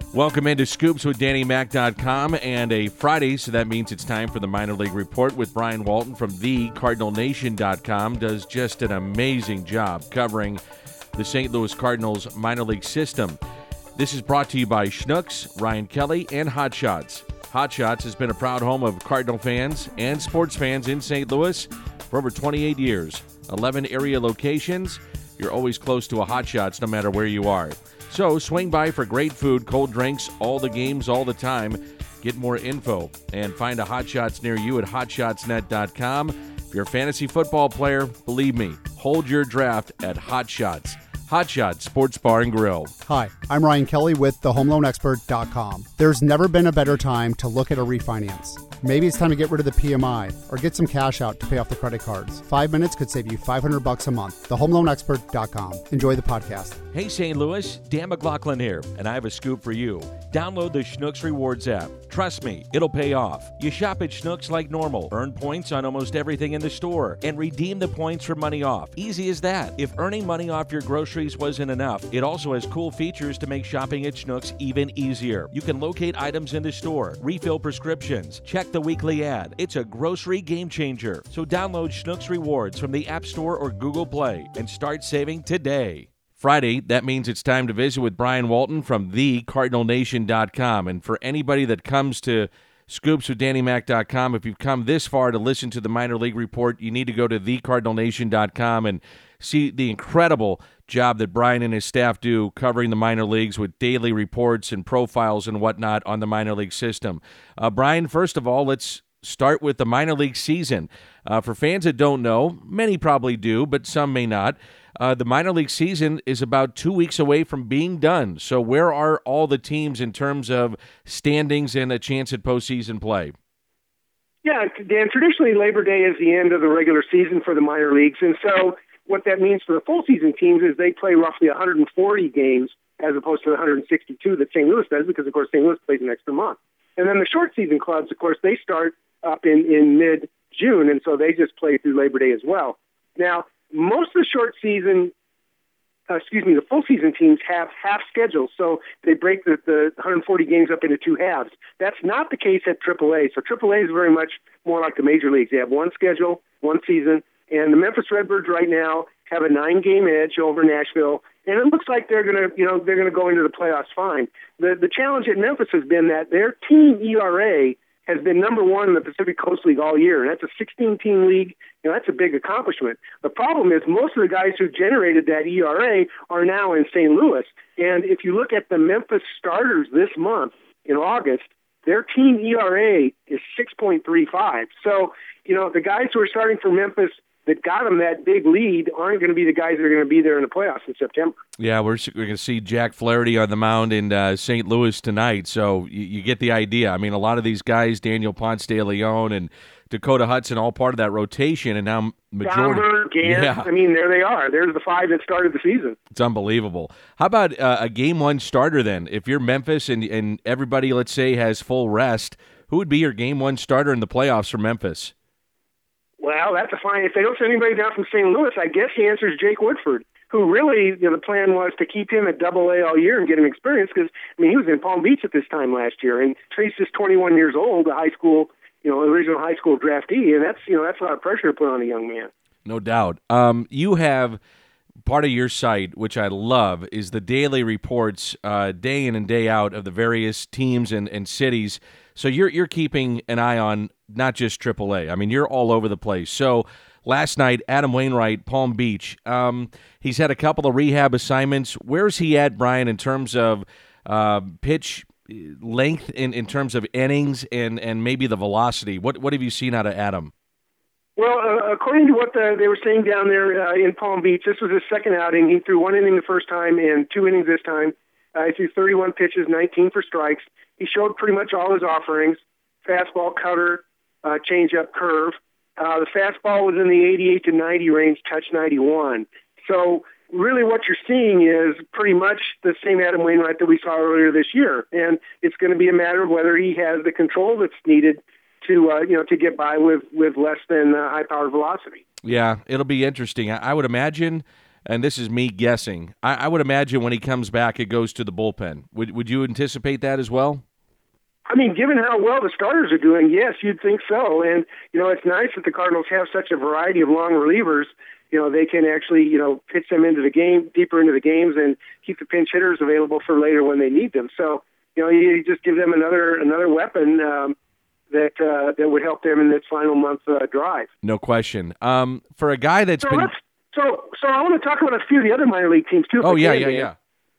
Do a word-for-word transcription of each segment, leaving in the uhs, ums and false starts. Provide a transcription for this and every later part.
Welcome into Scoops with Danny Mac dot com and a Friday, so that means it's time for the Minor League Report with Brian Walton from the Cardinal Nation dot com. Does just an amazing job covering the Saint Louis Cardinals minor league system. This is brought to you by Schnucks, Ryan Kelly, and Hot Shots. Hot Shots has been a proud home of Cardinal fans and sports fans in Saint Louis for over twenty-eight years. eleven area locations. You're always close to a Hot Shots no matter where you are. So swing by for great food, cold drinks, all the games, all the time. Get more info and find a Hot Shots near you at hot shots net dot com. If you're a fantasy football player, believe me, hold your draft at Hot Shots. Hot Shots Sports Bar and Grill. Hi, I'm Ryan Kelly with the home loan expert dot com. There's never been a better time to look at a refinance. Maybe it's time to get rid of the P M I or get some cash out to pay off the credit cards. Five minutes could save you five hundred bucks a month. the home loan expert dot com. Enjoy the podcast. Hey, Saint Louis, Dan McLaughlin here, and I have a scoop for you. Download the Schnucks Rewards app. Trust me, it'll pay off. You shop at Schnucks like normal, earn points on almost everything in the store, and redeem the points for money off. Easy as that. If earning money off your groceries wasn't enough, it also has cool features to make shopping at Schnucks even easier. You can locate items in the store, refill prescriptions, check the weekly ad. It's a grocery game changer. So download Schnucks Rewards from the App Store or Google Play and start saving today. Friday, that means it's time to visit with Brian Walton from the Cardinal Nation dot com. And for anybody that comes to Scoops with Danny Mac dot com, if you've come this far to listen to the Minor League Report, you need to go to the Cardinal Nation dot com and see the incredible job that Brian and his staff do covering the minor leagues with daily reports and profiles and whatnot on the minor league system. Uh, Brian, first of all, let's start with the minor league season. Uh, for fans that don't know, many probably do, but some may not. Uh, the minor league season is about two weeks away from being done. So where are all the teams in terms of standings and a chance at postseason play? Yeah, Dan, traditionally Labor Day is the end of the regular season for the minor leagues. And so what that means for the full season teams is they play roughly one hundred forty games as opposed to the one hundred sixty-two that Saint Louis does because, of course, Saint Louis plays an extra month. And then the short season clubs, of course, they start up in, in mid-June, and so they just play through Labor Day as well. Now, most of the short season, uh, excuse me, the full season teams have half schedules, so they break the, the one hundred forty games up into two halves. That's not the case at triple A. So triple A is very much more like the major leagues. They have one schedule, one season, and the Memphis Redbirds right now have a nine-game edge over Nashville, and it looks like they're going to, you know, they're going to go into the playoffs fine. The the challenge at Memphis has been that their team E R A has been number one in the Pacific Coast League all year, and that's a sixteen-team league. You know, that's a big accomplishment. The problem is most of the guys who generated that E R A are now in Saint Louis, and if you look at the Memphis starters this month in August, their team E R A is six point three five. So, you know, the guys who are starting for Memphis that got them that big lead aren't going to be the guys that are going to be there in the playoffs in September. Yeah, we're, we're going to see Jack Flaherty on the mound in uh, Saint Louis tonight, so you, you get the idea. I mean, a lot of these guys, Daniel Ponce de Leon and Dakota Hudson, all part of that rotation, and now majority. Domber, Gant, yeah. I mean, there they are. There's the five that started the season. It's unbelievable. How about uh, a game one starter then? If you're Memphis and, and everybody, let's say, has full rest, who would be your game one starter in the playoffs for Memphis? Well, that's a fine. If they don't send anybody down from Saint Louis, I guess the answer is Jake Woodford, who really, you know, the plan was to keep him at double A all year and get him experience because, I mean, he was in Palm Beach at this time last year, and Trace is twenty-one years old, a high school, you know, original high school draftee, and that's, you know, that's a lot of pressure to put on a young man. No doubt. Um, you have part of your site, which I love, is the daily reports uh, day in and day out of the various teams and, and cities. So you're you're keeping an eye on not just triple A. I mean, you're all over the place. So last night, Adam Wainwright, Palm Beach, um, he's had a couple of rehab assignments. Where's he at, Brian, in terms of uh, pitch length, in, in terms of innings, and, and maybe the velocity? What what have you seen out of Adam? Well, uh, according to what the, they were saying down there uh, in Palm Beach, this was his second outing. He threw one inning the first time and two innings this time. Uh, he threw thirty-one pitches, nineteen for strikes. He showed pretty much all his offerings: fastball, cutter, uh, changeup, curve. Uh, the fastball was in the eighty-eight to ninety range, touch ninety-one. So really what you're seeing is pretty much the same Adam Wainwright that we saw earlier this year. And it's going to be a matter of whether he has the control that's needed to, uh, you know, to get by with, with less than uh, high-powered velocity. Yeah, it'll be interesting. I, I would imagine and this is me guessing, I, I would imagine when he comes back, it goes to the bullpen. Would would you anticipate that as well? I mean, given how well the starters are doing, yes, you'd think so. And, you know, it's nice that the Cardinals have such a variety of long relievers. You know, they can actually, you know, pitch them into the game, deeper into the games, and keep the pinch hitters available for later when they need them. So, you know, you just give them another another weapon um, that uh, that would help them in this final month uh, drive. No question. Um, for a guy that's so been let's, so so I want to talk about a few of the other minor league teams too. Oh yeah, can, yeah, man. yeah.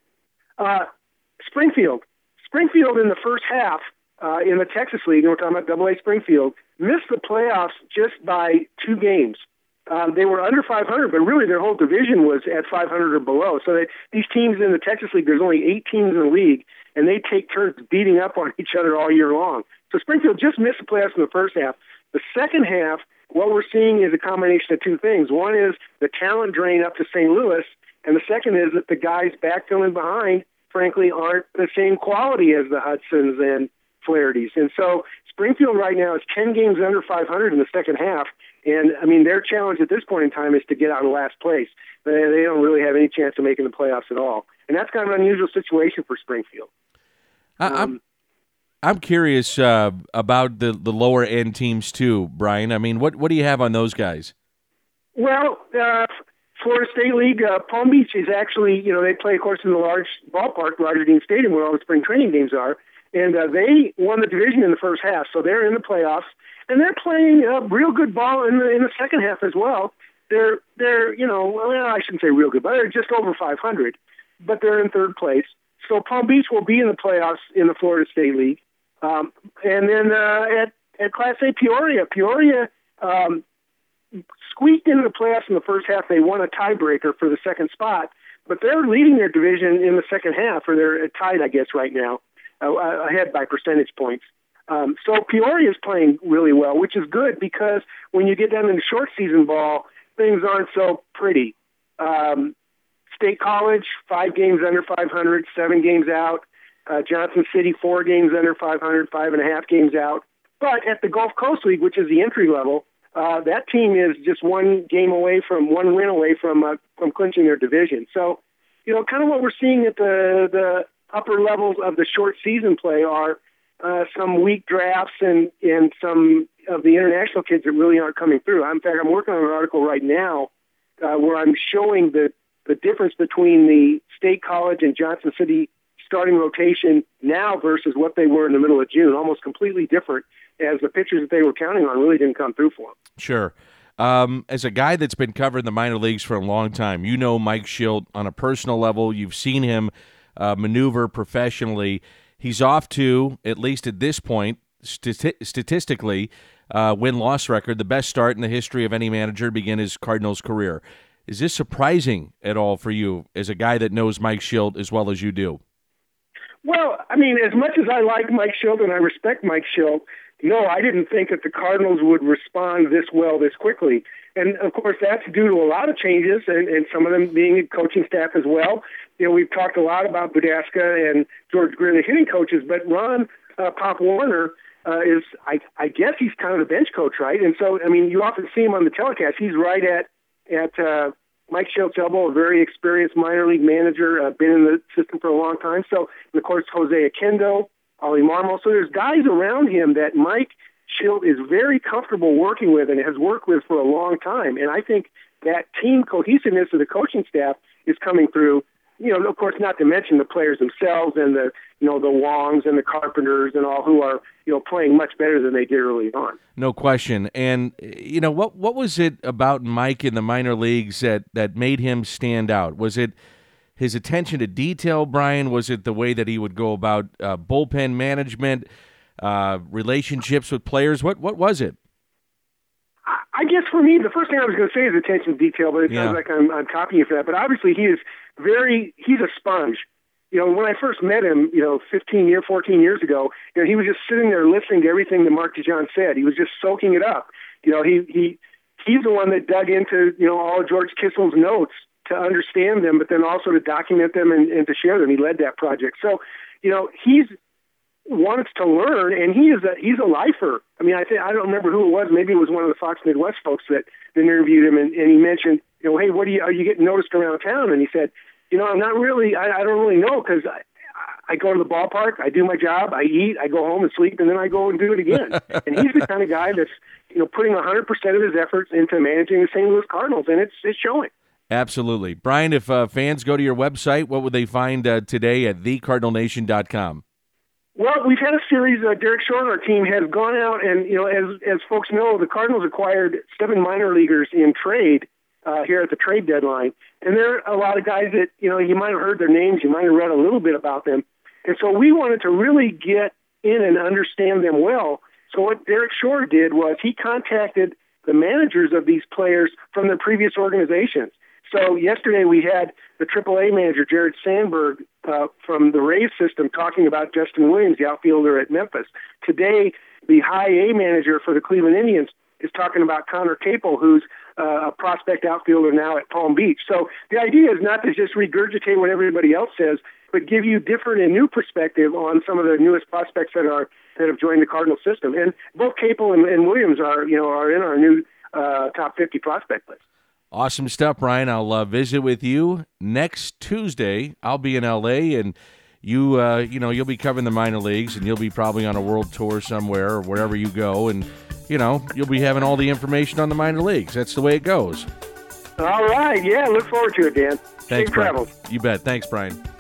Uh, Springfield, Springfield in the first half uh, in the Texas League, and we're talking about Double A Springfield, missed the playoffs just by two games. Um, they were under five hundred, but really their whole division was at five hundred or below. So they, these teams in the Texas League, there's only eight teams in the league, and they take turns beating up on each other all year long. So Springfield just missed the playoffs in the first half. The second half, what we're seeing is a combination of two things. One is the talent drain up to Saint Louis, and the second is that the guys backfilling behind, frankly, aren't the same quality as the Hudsons and Flaherty's. And so Springfield right now is ten games under five hundred in the second half. And, I mean, their challenge at this point in time is to get out of last place. They, they don't really have any chance of making the playoffs at all. And that's kind of an unusual situation for Springfield. Um, I'm I'm curious uh, about the, the lower-end teams, too, Brian. I mean, what, what do you have on those guys? Well, uh, Florida State League, uh, Palm Beach is actually, you know, they play, of course, in the large ballpark, Roger Dean Stadium, where all the spring training games are. And uh, they won the division in the first half, so they're in the playoffs. And they're playing uh, real good ball in the in the second half as well. They're they're you know well, I shouldn't say real good, but they're just over five hundred. But they're in third place. So Palm Beach will be in the playoffs in the Florida State League. Um, and then uh, at at Class A, Peoria, Peoria um, squeaked into the playoffs in the first half. They won a tiebreaker for the second spot, but they're leading their division in the second half, or they're tied, I guess, right now, uh, ahead by percentage points. Um, so Peoria is playing really well, which is good because when you get down into short season ball, things aren't so pretty. Um, State College, five games under five hundred, seven games out. Uh, Johnson City, four games under five hundred, five and a half games out. But at the Gulf Coast League, which is the entry level, uh, that team is just one game away from, one win away from uh, from clinching their division. So, you know, kind of what we're seeing at the, the upper levels of the short season play are Uh, some weak drafts and, and some of the international kids that really aren't coming through. In fact, I'm working on an article right now uh, where I'm showing the, the difference between the State College and Johnson City starting rotation now versus what they were in the middle of June, almost completely different, as the pitchers that they were counting on really didn't come through for them. Sure. Um, as a guy that's been covering the minor leagues for a long time, you know Mike Shildt on a personal level. You've seen him uh, maneuver professionally. He's off to, at least at this point, stati- statistically, uh, win-loss record, the best start in the history of any manager to begin his Cardinals career. Is this surprising at all for you as a guy that knows Mike Shildt as well as you do? Well, I mean, as much as I like Mike Shildt and I respect Mike Shildt, no, I didn't think that the Cardinals would respond this well this quickly. And, of course, that's due to a lot of changes, and, and some of them being coaching staff as well. You know, we've talked a lot about Budaska and George Greer, the hitting coaches, but Ron uh, Pop Warner uh, is, I, I guess he's kind of the bench coach, right? And so, I mean, you often see him on the telecast. He's right at at uh, Mike Shildt's elbow, a very experienced minor league manager, uh, been in the system for a long time. So, and of course, Jose Akendo, Ollie Marmol. So there's guys around him that Mike Shildt is very comfortable working with and has worked with for a long time. And I think that team cohesiveness of the coaching staff is coming through. You know, of course, not to mention the players themselves and the, you know, the Wongs and the Carpenters and all who are, you know, playing much better than they did early on. No question. And, you know, what what was it about Mike in the minor leagues that, that made him stand out? Was it his attention to detail, Brian? Was it the way that he would go about uh, bullpen management, uh, relationships with players? What what was it? I guess for me, the first thing I was going to say is attention to detail, but it yeah. sounds like I'm, I'm copying you for that. But obviously, he is very, he's a sponge. You know, when I first met him, you know, fifteen years, fourteen years ago, you know, he was just sitting there listening to everything that Mark DeJong said. He was just soaking it up. You know, he, he, he's the one that dug into, you know, all of George Kissel's notes to understand them, but then also to document them and, and to share them. He led that project. So, you know, he's wants to learn, and he is a, he's a lifer. I mean, I think, I don't remember who it was. Maybe it was one of the Fox Midwest folks that, that interviewed him, and, and he mentioned, you know, hey, what do you, are you getting noticed around town? And he said, you know, I'm not really, I, I don't really know because I, I go to the ballpark, I do my job, I eat, I go home and sleep, and then I go and do it again. And he's the kind of guy that's, you know, putting one hundred percent of his efforts into managing the Saint Louis Cardinals, and it's it's showing. Absolutely. Brian, if uh, fans go to your website, what would they find uh, today at the cardinal nation dot com? Well, we've had a series. Uh, Derek Shore and our team has gone out, and you know, as as folks know, the Cardinals acquired seven minor leaguers in trade uh, here at the trade deadline, and there are a lot of guys that you know you might have heard their names, you might have read a little bit about them, and so we wanted to really get in and understand them well. So what Derek Shore did was he contacted the managers of these players from their previous organizations. So yesterday we had the triple A manager, Jared Sandberg, uh, from the Rays system talking about Justin Williams, the outfielder at Memphis. Today, the high A manager for the Cleveland Indians is talking about Connor Capel, who's uh, a prospect outfielder now at Palm Beach. So the idea is not to just regurgitate what everybody else says, but give you different and new perspective on some of the newest prospects that are that have joined the Cardinal system. And both Capel and, and Williams are, you know, are in our new uh, top fifty prospect list. Awesome stuff, Brian. I'll uh, visit with you next Tuesday. I'll be in L A, and you, uh, you know, you'll be covering the minor leagues, and you'll be probably on a world tour somewhere or wherever you go, and you know, you'll be having all the information on the minor leagues. That's the way it goes. All right. Yeah, look forward to it, Dan. Thanks, Safe travels. You bet. Thanks, Brian.